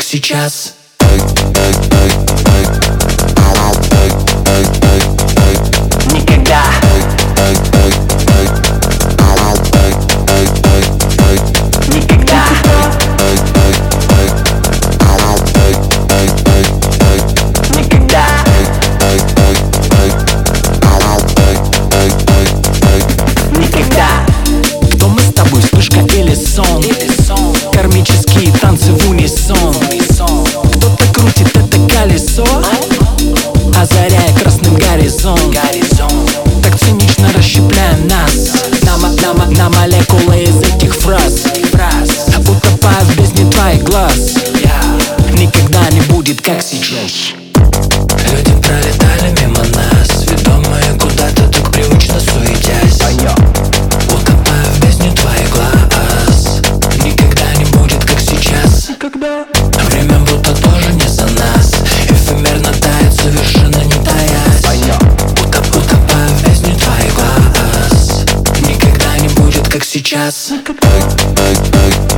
сейчас. Никогда. Никогда. Никогда. Никогда. Кто мы с тобой, вспышка или сон? Кармические танцы в унисон. Кто-то крутит это колесо, озаряя красным горизонт. Так цинично расщепляя нас на молекулы из этих фраз, утопая в бездне твоих глаз. Никогда не будет, как сейчас. Люди пролетали мимо нас, ведомые куда-то так привычно суетясь. Утопая в бездне твоих глаз. Никогда не будет, как сейчас. Время будто тоже не за нас, эфемерно тает, совершенно не таясь. Утопая в бездне твоих глаз. Никогда не будет, как сейчас.